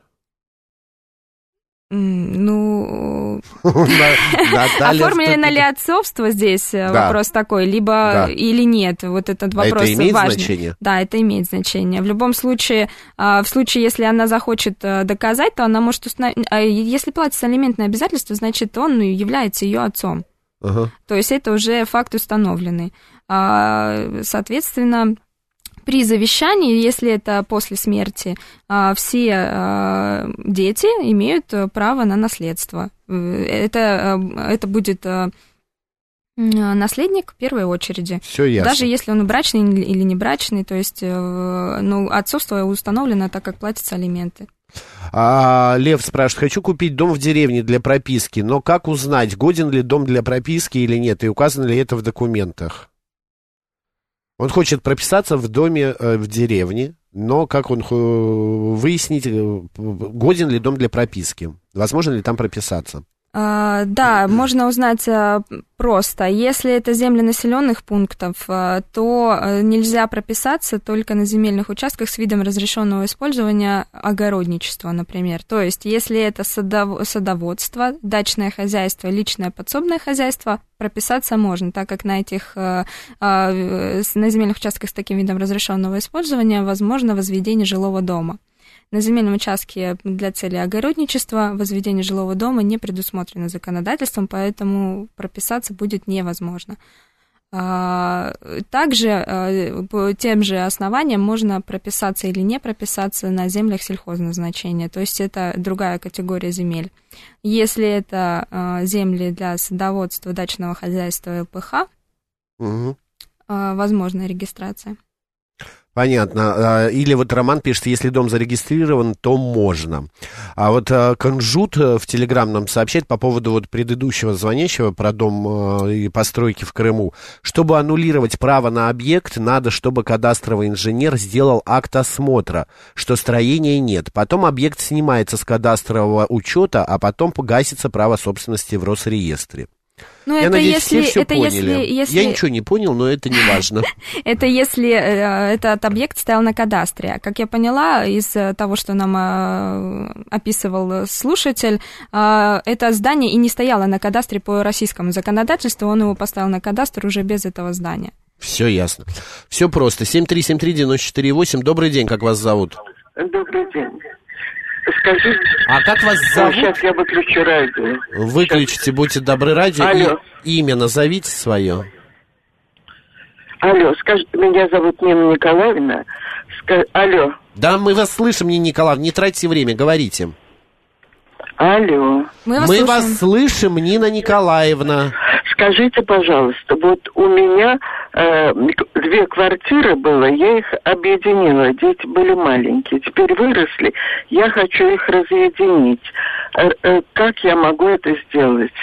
М, Ну, Наталья, оформлено ли отцовство здесь, Да. вопрос такой, либо Да. или нет, вот этот А вопрос это имеет важный. значение? Да, это имеет значение. В любом случае, а, в случае, если она захочет а, доказать, то она может установить, если платится алиментное обязательство, значит, он является ее отцом. Ага. То есть это уже факт установленный. А, Соответственно, при завещании, если это после смерти, а, все а, дети имеют а, право на наследство. Это, а, это будет а, наследник в первой очереди. Все ясно. Даже если он брачный или не брачный, то есть э, ну, отцовство установлено, так как платятся алименты. А, Лев спрашивает: хочу купить дом в деревне для прописки, но как узнать, годен ли дом для прописки или нет, и указано ли это в документах? Он хочет прописаться в доме э, в деревне, но как он э, выяснить, э, годен ли дом для прописки? Возможно ли там прописаться? А, да, можно узнать а, просто. Если это земли населенных пунктов, а, то а, нельзя прописаться только на земельных участках с видом разрешенного использования огородничества, например. То есть, если это садов... садоводство, дачное хозяйство, личное подсобное хозяйство, прописаться можно, так как на этих а, а, на земельных участках с таким видом разрешенного использования возможно возведение жилого дома. На земельном участке для цели огородничества возведение жилого дома не предусмотрено законодательством, поэтому прописаться будет невозможно. Также по тем же основаниям можно прописаться или не прописаться на землях сельхозназначения, то есть это другая категория земель. Если это земли для садоводства, дачного хозяйства и ЛПХ, угу. возможна регистрация. Понятно. Или вот Роман пишет: если дом зарегистрирован, то можно. А вот Канжут в Телеграм нам сообщает по поводу вот предыдущего звонящего про дом и постройки в Крыму. Чтобы аннулировать право на объект, надо, чтобы кадастровый инженер сделал акт осмотра, что строения нет. Потом объект снимается с кадастрового учета, а потом погасится право собственности в Росреестре. Ну, Я это надеюсь, если, все все это поняли. Если, если... Я ничего не понял, но это не важно. Это если этот объект стоял на кадастре. Как я поняла из того, что нам описывал слушатель, это здание и не стояло на кадастре по российскому законодательству, он его поставил на кадастр уже без этого здания. Все ясно. Все просто. семь три семь три девять четыре восемь. Добрый день, как вас зовут? Добрый день. Скажите... А как вас зовут? Сейчас я выключу радио. Выключите, сейчас. Будьте добры, радио. Алло. И имя назовите свое. Алло, скажите, меня зовут Нина Николаевна. Ска... Алло. Да, мы вас слышим, Нина Николаевна, не тратьте время, говорите. Алло. Мы вас, мы слышим. вас слышим, Нина Николаевна. Скажите, пожалуйста, вот у меня э, две квартиры было, я их объединила, дети были маленькие, теперь выросли, я хочу их разъединить. Э, э, как я могу это сделать?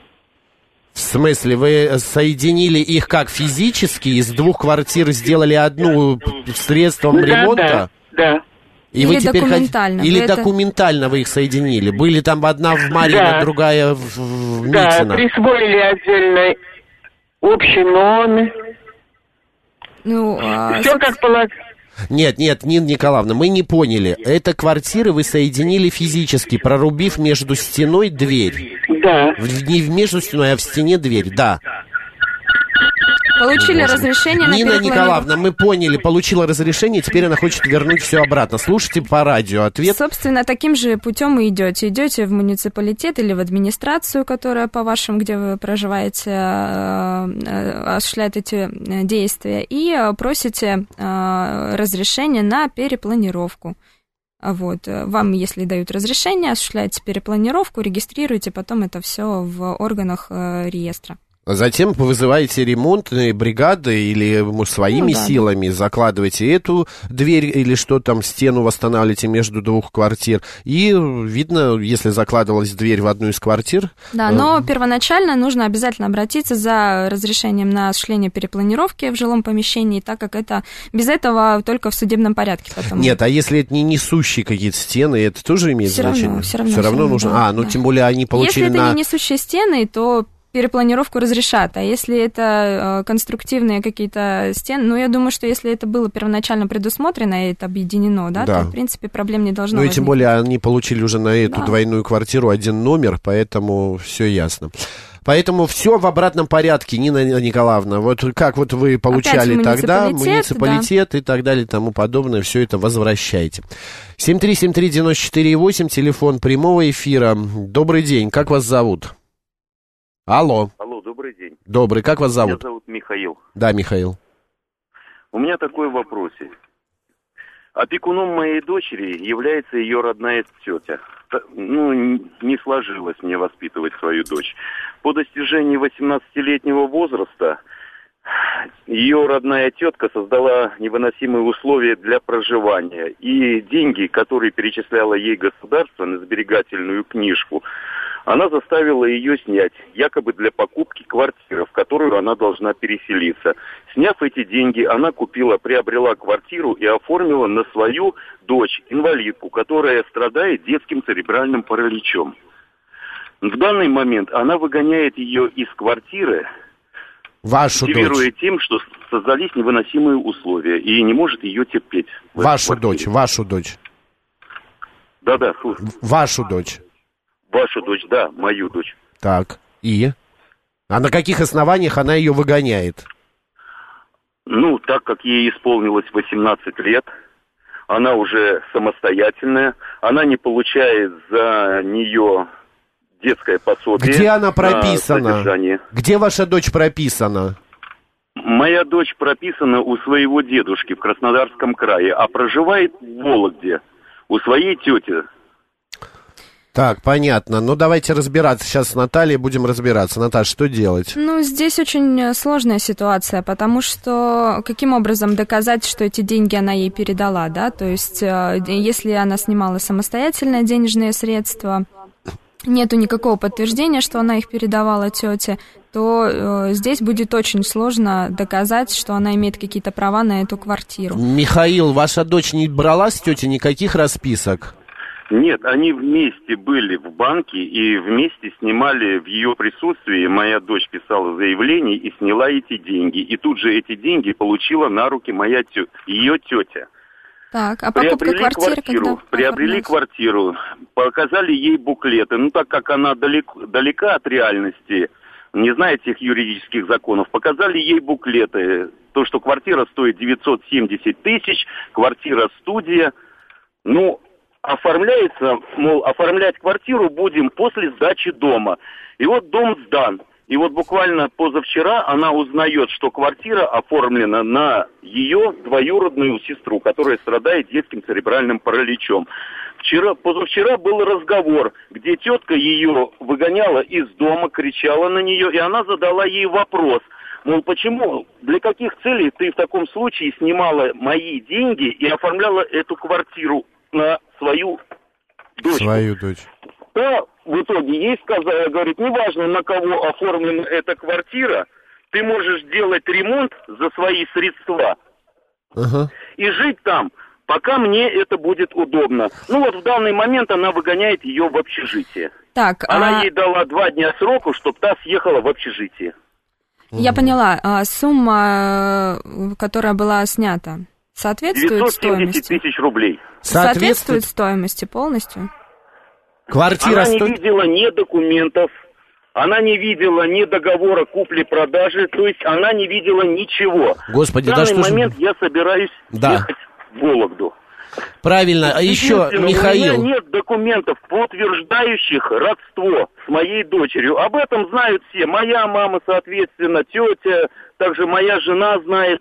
В смысле, вы соединили их как физически, из двух квартир сделали одну средством да, ремонта? Да, да. И Или вы теперь документально. Хот... Или это... документально вы их соединили? Были там одна в Марьино, да. другая в, в Да, Митино. присвоили отдельно общий номер. Ну, а, Все как полагается. Нет, нет, Нина Николаевна, мы не поняли. Это квартиры вы соединили физически, прорубив между стеной дверь. Да. В, не в межностную, а в стене дверь, да. Получили разрешение на Нина перепланировку? Николаевна, мы поняли, получила разрешение, теперь она хочет вернуть все обратно. Слушайте по радио ответ. Собственно, таким же путем и идете. Идете в муниципалитет или в администрацию, которая по вашим, где вы проживаете, осуществляет эти действия, и просите разрешение на перепланировку. Вот. Вам, если дают разрешение, осуществляете перепланировку, регистрируете потом это все в органах реестра. Затем вызываете ремонтные бригады или может, своими ну, да, силами, да. закладываете эту дверь или что там, стену восстанавливаете между двух квартир. И видно, если закладывалась дверь в одну из квартир... Да, но э... первоначально нужно обязательно обратиться за разрешением на осуществление перепланировки в жилом помещении, так как это без этого только в судебном порядке. Потом... Нет, а если это не несущие какие-то стены, это тоже имеет все значение? Равно, все равно, все равно все нужно. Да, а, ну да. тем более они получили если на... это не несущие стены, то... перепланировку разрешат, а если это э, конструктивные какие-то стены, ну, я думаю, что если это было первоначально предусмотрено и это объединено, да, да. то, в принципе, проблем не должно Ну, и возникнуть. тем более они получили уже на эту да. двойную квартиру один номер, поэтому все ясно. Поэтому все в обратном порядке, Нина Николаевна. Вот как вот вы получали тогда, муниципалитет да. и так далее и тому подобное, все это возвращайте. семь три семь три девять четыре восемь, телефон прямого эфира. Добрый день, как вас зовут? Алло. Алло, добрый день. Добрый, как вас зовут? Меня зовут Михаил. Да, Михаил. У меня такой вопрос. Опекуном моей дочери является ее родная тетя. Ну, не сложилось мне воспитывать свою дочь. По достижении восемнадцатилетнего возраста ее родная тетка создала невыносимые условия для проживания. И деньги, которые перечисляло ей государство на сберегательную книжку, она заставила ее снять, якобы для покупки квартиры, в которую она должна переселиться. Сняв эти деньги, она купила, приобрела квартиру и оформила на свою дочь, инвалидку, которая страдает детским церебральным параличом. В данный момент она выгоняет ее из квартиры, Вашу мотивируя дочь. тем, что создались невыносимые условия, и не может ее терпеть. Вашу дочь, вашу дочь. Да-да, слушай. Вашу дочь. Вашу дочь, да, мою дочь. Так, и? А на каких основаниях она ее выгоняет? Ну, так как ей исполнилось восемнадцать лет, она уже самостоятельная, она не получает за нее детское пособие. Где она прописана? Где ваша дочь прописана? Моя дочь прописана у своего дедушки в Краснодарском крае, а проживает в Вологде у своей тети. Так, понятно. Ну, давайте разбираться. Сейчас с Натальей будем разбираться. Наташа, что делать? Ну, здесь очень сложная ситуация, потому что каким образом доказать, что эти деньги она ей передала, да? То есть, если она снимала самостоятельно денежные средства, нету никакого подтверждения, что она их передавала тете, то э, здесь будет очень сложно доказать, что она имеет какие-то права на эту квартиру. Михаил, ваша дочь не брала с тетей никаких расписок? Нет, они вместе были в банке и вместе снимали в ее присутствии. Моя дочь писала заявление и сняла эти деньги. И тут же эти деньги получила на руки моя тё... ее тетя. Так, а покупка приобрели квартиры, квартиру, когда приобрели квартиру, показали ей буклеты. Ну, так как она далеко, далека от реальности, не знает всех юридических законов, показали ей буклеты. То, что квартира стоит девятьсот семьдесят тысяч, квартира-студия. Ну, оформляется, мол, оформлять квартиру будем после сдачи дома. И вот дом сдан. И вот буквально позавчера она узнает, что квартира оформлена на ее двоюродную сестру, которая страдает детским церебральным параличом. Вчера, позавчера был разговор, где тетка ее выгоняла из дома, кричала на нее, и она задала ей вопрос. Мол, почему, для каких целей ты в таком случае снимала мои деньги и оформляла эту квартиру на свою дочь? Свою дочь. Да, в итоге ей сказали, говорит, неважно, на кого оформлена эта квартира, ты можешь делать ремонт за свои средства uh-huh. и жить там, пока мне это будет удобно. Ну вот в данный момент она выгоняет ее в общежитие. Так, она а... ей дала два дня сроку, чтобы та съехала в общежитие. Я uh-huh. поняла. А сумма, которая была снята, соответствует стоимости? девятьсот семьдесят тысяч рублей. Соответствует стоимости полностью? Квартира Она не сто... видела ни документов, Она не видела ни договора купли-продажи, то есть она не видела ничего. Господи, в да данный что момент ж... я собираюсь да. ехать в Вологду. Правильно, а еще, Михаил... У меня нет документов, подтверждающих родство с моей дочерью. Об этом знают все. Моя мама, соответственно, тетя, также моя жена знает.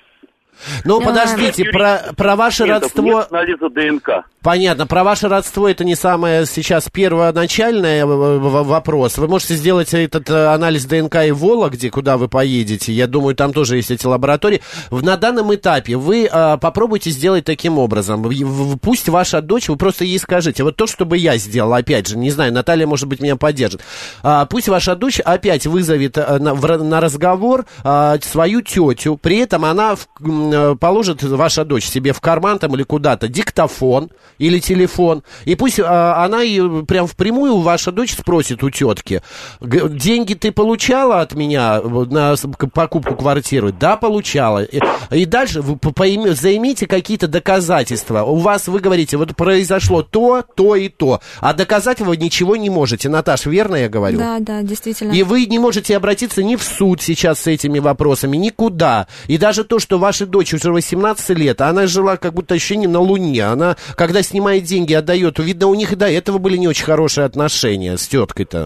Ну, подождите, про, про ваше родство... Нет анализа ДНК. Понятно, про ваше родство это не самое сейчас первоначальный вопрос. Вы можете сделать этот анализ ДНК и в Вологде, куда вы поедете. Я думаю, там тоже есть эти лаборатории. На данном этапе вы а, попробуйте сделать таким образом. Пусть ваша дочь, вы просто ей скажите, вот то, что бы я сделал, опять же, не знаю, Наталья, может быть, меня поддержит. А, пусть ваша дочь опять вызовет на, в, на разговор а, свою тетю. При этом она в, положит, ваша дочь, себе в карман там или куда-то диктофон или телефон, и пусть а, она и прям впрямую ваша дочь спросит у тетки: деньги ты получала от меня на покупку квартиры? Да, получала. И, и дальше вы пойми, займите какие-то доказательства. У вас, вы говорите, вот произошло то, то и то, а доказать вы ничего не можете. Наташ, верно я говорю? Да, да, действительно. И вы не можете обратиться ни в суд сейчас с этими вопросами, никуда. И даже то, что вашей дочери уже восемнадцать лет, она жила как будто еще не на Луне. Она, когда снимает деньги, отдает. Видно, у них и до этого были не очень хорошие отношения с теткой-то.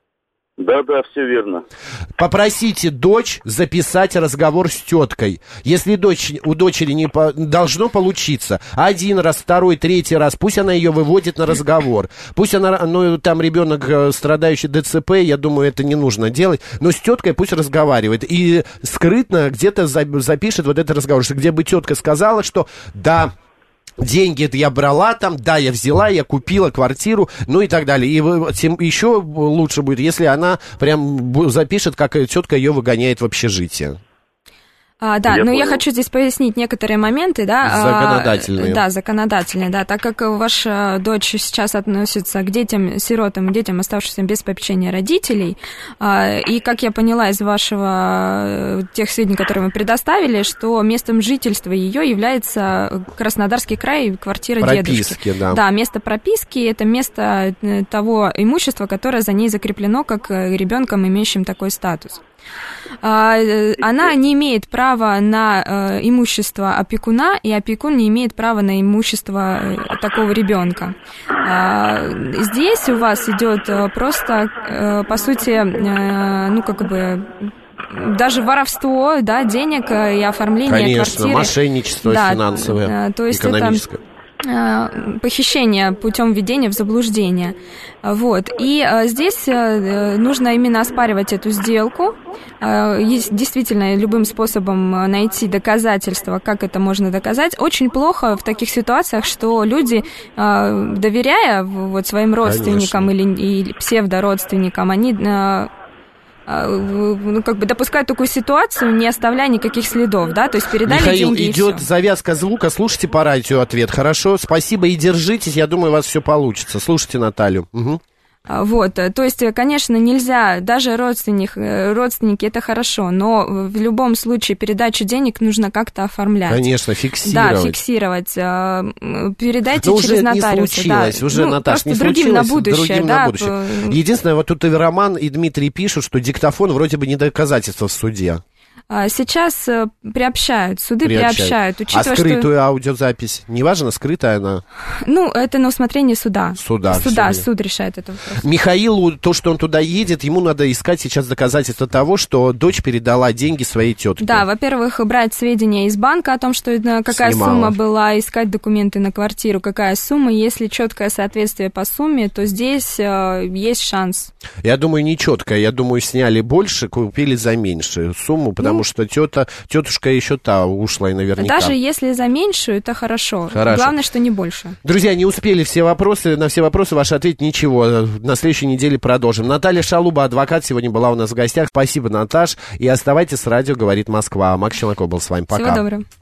Да, да, все верно. Попросите дочь записать разговор с теткой. Если дочь, у дочери не по, должно получиться один раз, второй, третий раз, пусть она ее выводит на разговор. Пусть она, ну, там ребенок, страдающий ДЦП, я думаю, это не нужно делать, но с теткой пусть разговаривает. И скрытно где-то запишет вот этот разговор, что где бы тетка сказала, что да, деньги я брала там, да, я взяла, я купила квартиру, ну и так далее. И тем еще лучше будет, если она прям запишет, как тетка ее выгоняет в общежитие. А, да, я но понял. Я хочу здесь пояснить некоторые моменты, да. Законодательные. А, да, законодательные, да. Так как ваша дочь сейчас относится к детям, сиротам, детям, оставшимся без попечения родителей, а, и, как я поняла из вашего, тех сведений, которые вы предоставили, что местом жительства ее является Краснодарский край, квартира прописки, дедушки. Да. Да, место прописки, это место того имущества, которое за ней закреплено как ребенком, имеющим такой статус. Она не имеет права на имущество опекуна, и опекун не имеет права на имущество такого ребенка. Здесь у вас идет просто, по сути, ну, как бы, даже воровство, да, денег и оформление Конечно, квартиры. Конечно, мошенничество да, финансовое, то есть экономическое. Это похищение путем введения в заблуждение. Вот. И а, здесь а, нужно именно оспаривать эту сделку. А, есть действительно любым способом найти доказательства, как это можно доказать. Очень плохо в таких ситуациях, что люди, а, доверяя вот, своим родственникам или, или псевдородственникам, они... А, ну, как бы допускают такую ситуацию, не оставляя никаких следов, да, то есть передали Михаил, деньги и идет всё. Завязка звука, слушайте по радио ответ, хорошо, спасибо и держитесь, я думаю, у вас все получится, слушайте Наталью. Угу. Вот, то есть, конечно, нельзя, даже родственник, родственники, это хорошо, но в любом случае передачу денег нужно как-то оформлять. Конечно, фиксировать. Да, фиксировать. Передайте но через уже нотариуса. Не случилось, да. уже, ну, Наташ, не другим случилось. на будущее, другим да. на будущее. Единственное, вот тут и Роман, и Дмитрий пишут, что диктофон вроде бы не доказательство в суде. Сейчас приобщают, суды приобщают. приобщают учитывая, а скрытую что... аудиозапись, неважно, скрытая она? Ну, это на усмотрение суда. Суда. Суда, суд решает это вопрос. Михаилу, то, что он туда едет, ему надо искать сейчас доказательства того, что дочь передала деньги своей тетке. Да, во-первых, брать сведения из банка о том, что какая Снимала. сумма была, искать документы на квартиру, какая сумма. Если четкое соответствие по сумме, то здесь э, есть шанс. Я думаю, не четкое. Я думаю, сняли больше, купили за меньшую сумму, потому ну, что тета, тетушка еще та ушла и наверняка. Даже если за меньшую, это хорошо. хорошо. Главное, что не больше. Друзья, не успели все вопросы, на все вопросы ваши ответить ничего. На следующей неделе продолжим. Наталья Шалуба, адвокат, сегодня была у нас в гостях. Спасибо, Наташ. И оставайтесь с радио «Говорит Москва». Макс Челноков был с вами. Пока. Всего доброго.